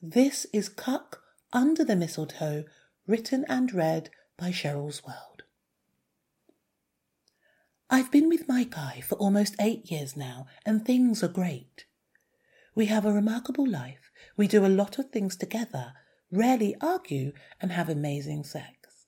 This is Cuck Under the Mistletoe, written and read by Cheryl's World. I've been with my guy for almost 8 years now, and things are great. We have a remarkable life, we do a lot of things together, rarely argue, and have amazing sex.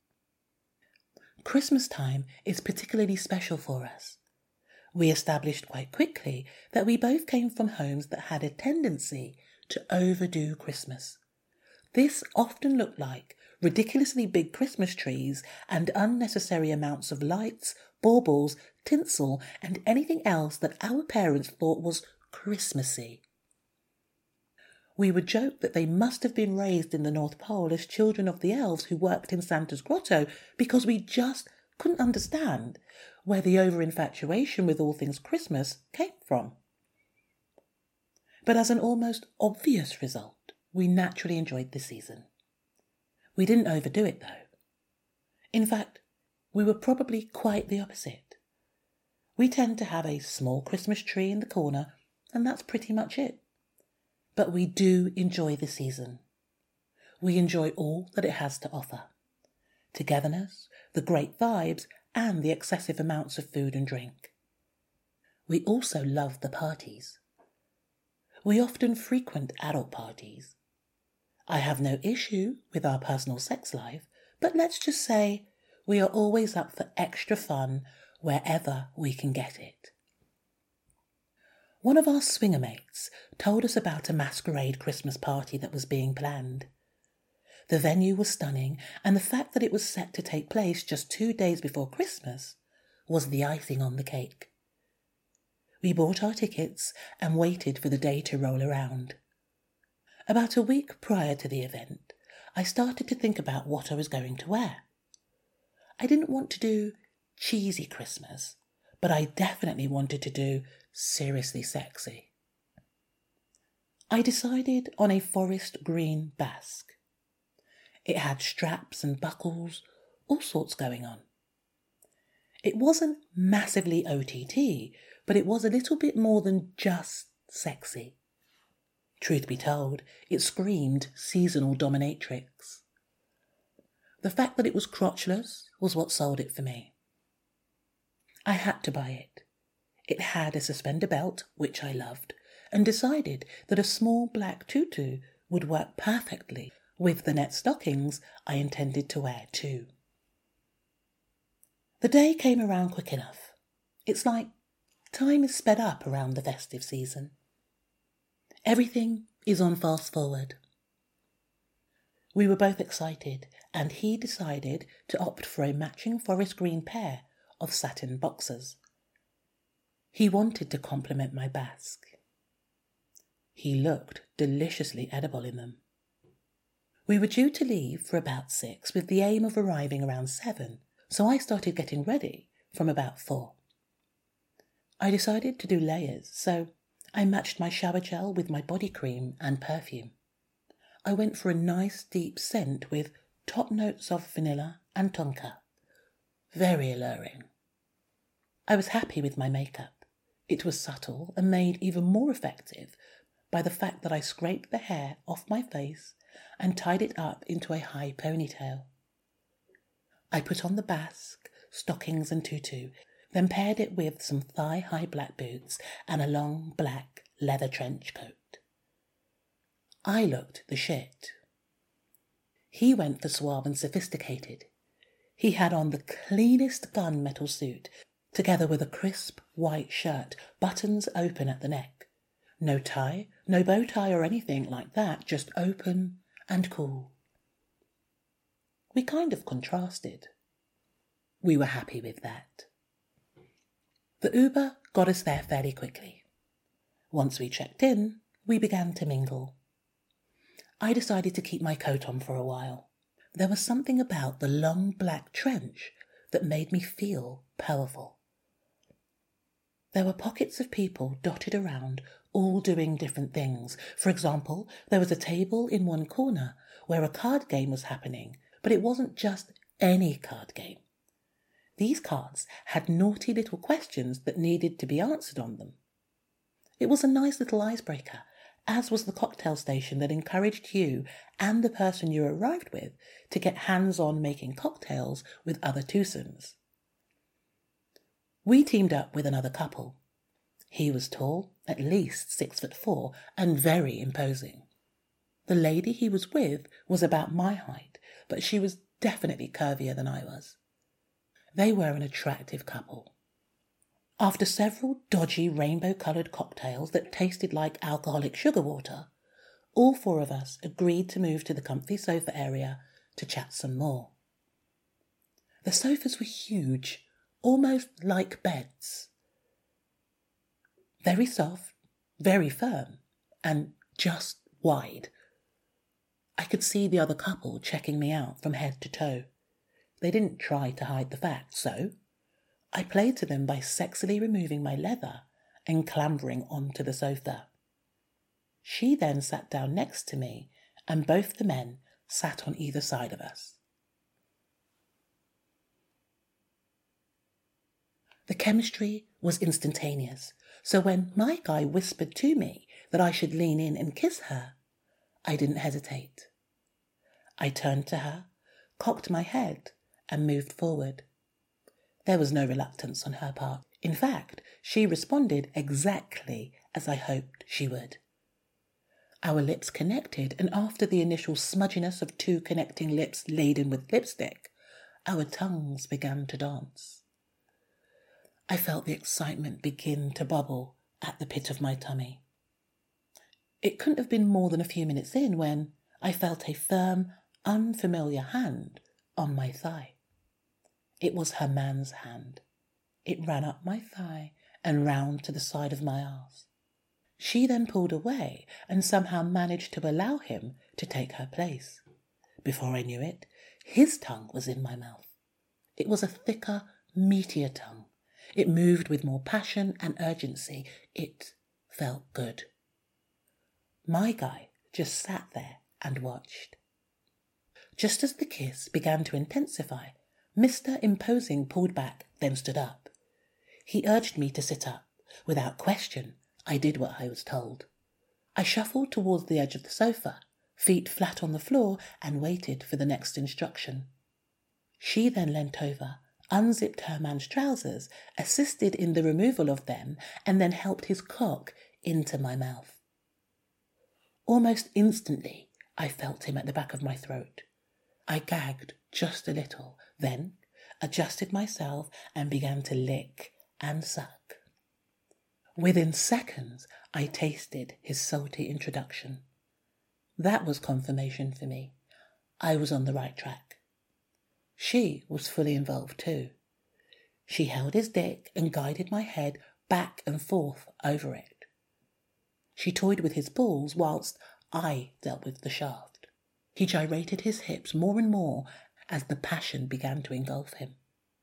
Christmas time is particularly special for us. We established quite quickly that we both came from homes that had a tendency to overdo Christmas. This often looked like ridiculously big Christmas trees and unnecessary amounts of lights, baubles, tinsel, and anything else that our parents thought was Christmassy. We would joke that they must have been raised in the North Pole as children of the elves who worked in Santa's grotto because we just couldn't understand where the over-infatuation with all things Christmas came from. But as an almost obvious result, we naturally enjoyed the season. We didn't overdo it, though. In fact, we were probably quite the opposite. We tend to have a small Christmas tree in the corner, and that's pretty much it. But we do enjoy the season. We enjoy all that it has to offer. Togetherness, the great vibes, and the excessive amounts of food and drink. We also love the parties. We often frequent adult parties. I have no issue with our personal sex life, but let's just say we are always up for extra fun wherever we can get it. One of our swinger mates told us about a masquerade Christmas party that was being planned. The venue was stunning, and the fact that it was set to take place just 2 days before Christmas was the icing on the cake. We bought our tickets and waited for the day to roll around. About a week prior to the event, I started to think about what I was going to wear. I didn't want to do cheesy Christmas, but I definitely wanted to do seriously sexy. I decided on a forest green basque. It had straps and buckles, all sorts going on. It wasn't massively OTT, but it was a little bit more than just sexy. Truth be told, it screamed seasonal dominatrix. The fact that it was crotchless was what sold it for me. I had to buy it. It had a suspender belt, which I loved, and decided that a small black tutu would work perfectly with the net stockings I intended to wear too. The day came around quick enough. It's like time is sped up around the festive season. Everything is on fast forward. We were both excited, and he decided to opt for a matching forest green pair of satin boxers. He wanted to compliment my basque. He looked deliciously edible in them. We were due to leave for about 6 with the aim of arriving around 7, so I started getting ready from about 4. I decided to do layers, so I matched my shower gel with my body cream and perfume. I went for a nice deep scent with top notes of vanilla and tonka. Very alluring. I was happy with my makeup. It was subtle and made even more effective by the fact that I scraped the hair off my face and tied it up into a high ponytail. I put on the basque, stockings and tutu, then paired it with some thigh-high black boots and a long black leather trench coat. I looked the shit. He went for suave and sophisticated. He had on the cleanest gunmetal suit, together with a crisp white shirt, buttons open at the neck. No tie, no bow tie or anything like that, just open and cool. We kind of contrasted. We were happy with that. The Uber got us there fairly quickly. Once we checked in, we began to mingle. I decided to keep my coat on for a while. There was something about the long black trench that made me feel powerful. There were pockets of people dotted around, all doing different things. For example, there was a table in one corner where a card game was happening, but it wasn't just any card game. These cards had naughty little questions that needed to be answered on them. It was a nice little icebreaker, as was the cocktail station that encouraged you and the person you arrived with to get hands-on making cocktails with other twosomes. We teamed up with another couple. He was tall, at least 6'4", and very imposing. The lady he was with was about my height, but she was definitely curvier than I was. They were an attractive couple. After several dodgy rainbow-coloured cocktails that tasted like alcoholic sugar water, all four of us agreed to move to the comfy sofa area to chat some more. The sofas were huge, almost like beds. Very soft, very firm, and just wide. I could see the other couple checking me out from head to toe. They didn't try to hide the fact, so I played to them by sexily removing my leather and clambering onto the sofa. She then sat down next to me, and both the men sat on either side of us. The chemistry was instantaneous, so when my guy whispered to me that I should lean in and kiss her, I didn't hesitate. I turned to her, cocked my head, and moved forward. There was no reluctance on her part. In fact, she responded exactly as I hoped she would. Our lips connected, and after the initial smudginess of two connecting lips laden with lipstick, our tongues began to dance. I felt the excitement begin to bubble at the pit of my tummy. It couldn't have been more than a few minutes in when I felt a firm, unfamiliar hand on my thigh. It was her man's hand. It ran up my thigh and round to the side of my arse. She then pulled away and somehow managed to allow him to take her place. Before I knew it, his tongue was in my mouth. It was a thicker, meatier tongue. It moved with more passion and urgency. It felt good. My guy just sat there and watched. Just as the kiss began to intensify, Mr. Imposing pulled back, then stood up. He urged me to sit up. Without question, I did what I was told. I shuffled towards the edge of the sofa, feet flat on the floor, and waited for the next instruction. She then leant over, unzipped her man's trousers, assisted in the removal of them, and then helped his cock into my mouth. Almost instantly, I felt him at the back of my throat. I gagged just a little, then adjusted myself and began to lick and suck. Within seconds, I tasted his salty introduction. That was confirmation for me. I was on the right track. She was fully involved too. She held his dick and guided my head back and forth over it. She toyed with his balls whilst I dealt with the shaft. He gyrated his hips more and more as the passion began to engulf him.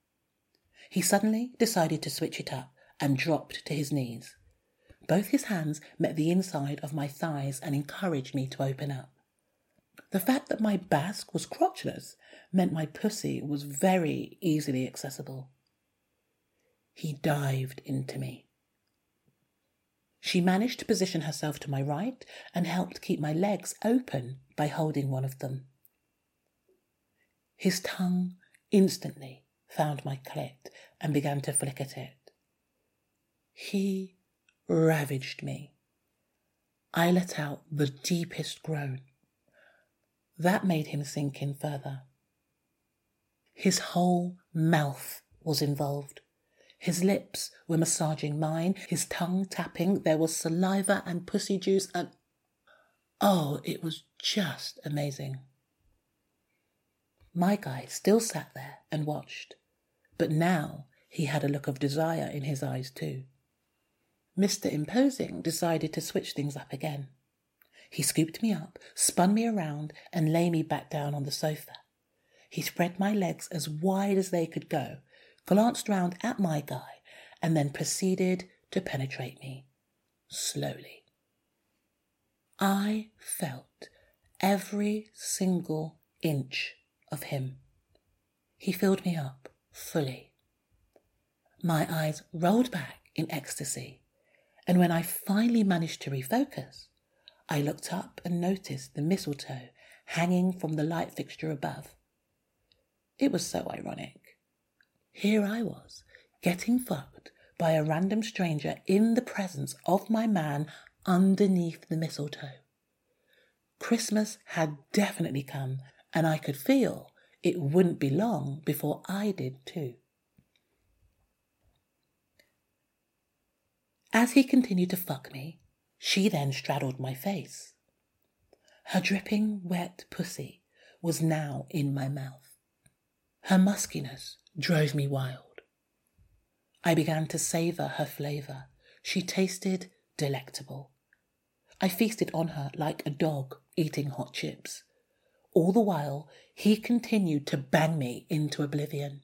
He suddenly decided to switch it up and dropped to his knees. Both his hands met the inside of my thighs and encouraged me to open up. The fact that my basque was crotchless meant my pussy was very easily accessible. He dived into me. She managed to position herself to my right and helped keep my legs open by holding one of them. His tongue instantly found my clit and began to flick at it. He ravaged me. I let out the deepest groan. That made him sink in further. His whole mouth was involved. His lips were massaging mine, his tongue tapping, there was saliva and pussy juice and... oh, it was just amazing. My guy still sat there and watched, but now he had a look of desire in his eyes too. Mr. Imposing decided to switch things up again. He scooped me up, spun me around, and lay me back down on the sofa. He spread my legs as wide as they could go, glanced round at my guy, and then proceeded to penetrate me, slowly. I felt every single inch of him. He filled me up fully. My eyes rolled back in ecstasy, and when I finally managed to refocus, I looked up and noticed the mistletoe hanging from the light fixture above. It was so ironic. Here I was, getting fucked by a random stranger in the presence of my man underneath the mistletoe. Christmas had definitely come, and I could feel it wouldn't be long before I did too. As he continued to fuck me, she then straddled my face. Her dripping, wet pussy was now in my mouth. Her muskiness drove me wild. I began to savour her flavour. She tasted delectable. I feasted on her like a dog eating hot chips. All the while, he continued to bang me into oblivion.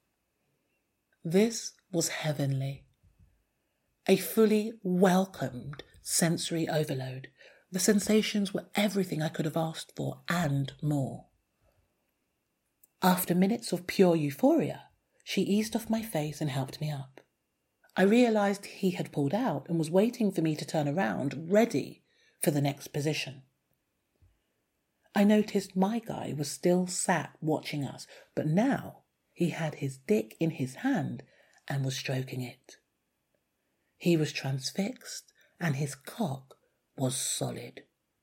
This was heavenly. A fully welcomed sensory overload. The sensations were everything I could have asked for and more. After minutes of pure euphoria, she eased off my face and helped me up. I realised he had pulled out and was waiting for me to turn around, ready for the next position. I noticed my guy was still sat watching us, but now he had his dick in his hand and was stroking it. He was transfixed and his cock was solid.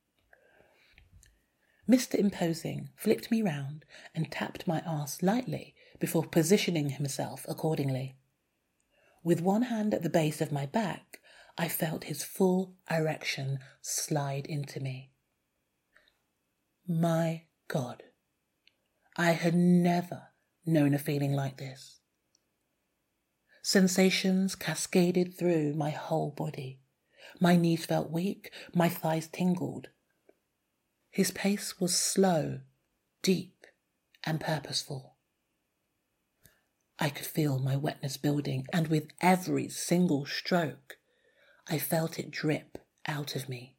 Mr. Imposing flipped me round and tapped my arse lightly before positioning himself accordingly. With one hand at the base of my back, I felt his full erection slide into me. My God, I had never known a feeling like this. Sensations cascaded through my whole body. My knees felt weak, my thighs tingled. His pace was slow, deep, and purposeful. I could feel my wetness building, and with every single stroke, I felt it drip out of me.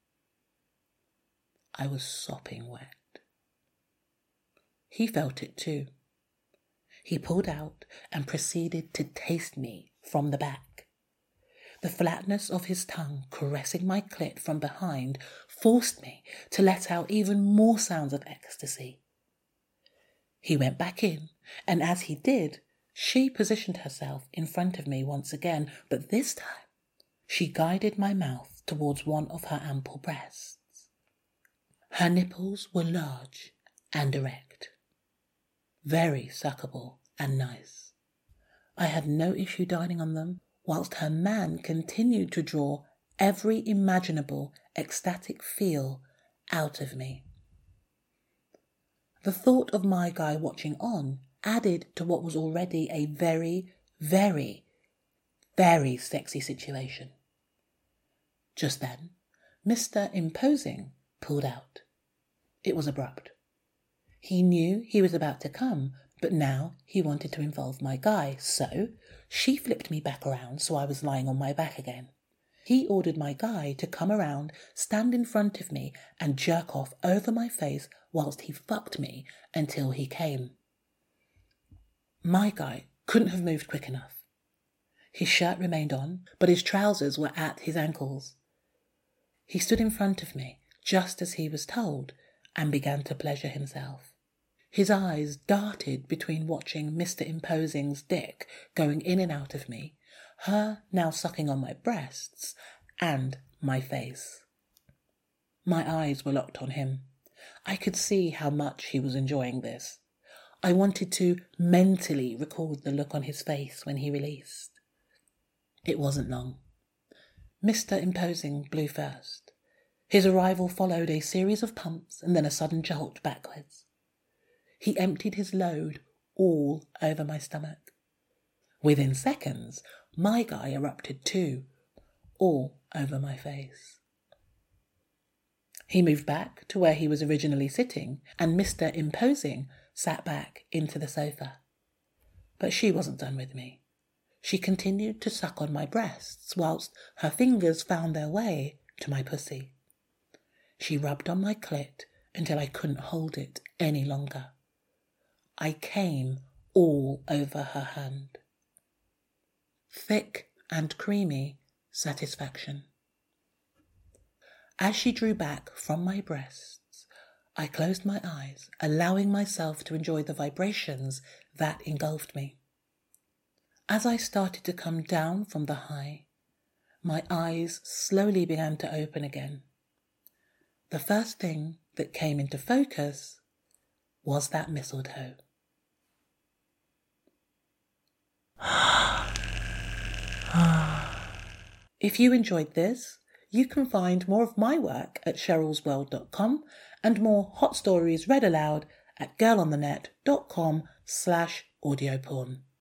I was sopping wet. He felt it too. He pulled out and proceeded to taste me from the back. The flatness of his tongue caressing my clit from behind forced me to let out even more sounds of ecstasy. He went back in, and as he did, she positioned herself in front of me once again, but this time she guided my mouth towards one of her ample breasts. Her nipples were large and erect, very suckable and nice. I had no issue dining on them, whilst her man continued to draw every imaginable ecstatic feel out of me. The thought of my guy watching on added to what was already a very, very, very sexy situation. Just then, Mr. Imposing pulled out. It was abrupt. He knew he was about to come, but now he wanted to involve my guy, so she flipped me back around so I was lying on my back again. He ordered my guy to come around, stand in front of me, and jerk off over my face whilst he fucked me until he came. My guy couldn't have moved quick enough. His shirt remained on, but his trousers were at his ankles. He stood in front of me, just as he was told, and began to pleasure himself. His eyes darted between watching Mr. Imposing's dick going in and out of me, her now sucking on my breasts, and my face. My eyes were locked on him. I could see how much he was enjoying this. I wanted to mentally record the look on his face when he released. It wasn't long. Mr. Imposing blew first. His arrival followed a series of pumps and then a sudden jolt backwards. He emptied his load all over my stomach. Within seconds, my guy erupted too, all over my face. He moved back to where he was originally sitting, and Mr. Imposing sat back into the sofa. But she wasn't done with me. She continued to suck on my breasts whilst her fingers found their way to my pussy. She rubbed on my clit until I couldn't hold it any longer. I came all over her hand. Thick and creamy satisfaction. As she drew back from my breasts, I closed my eyes, allowing myself to enjoy the vibrations that engulfed me. As I started to come down from the high, my eyes slowly began to open again. The first thing that came into focus was that mistletoe. If you enjoyed this, you can find more of my work at cherylsworld.com and more hot stories read aloud at girlonthenet.com/audioporn.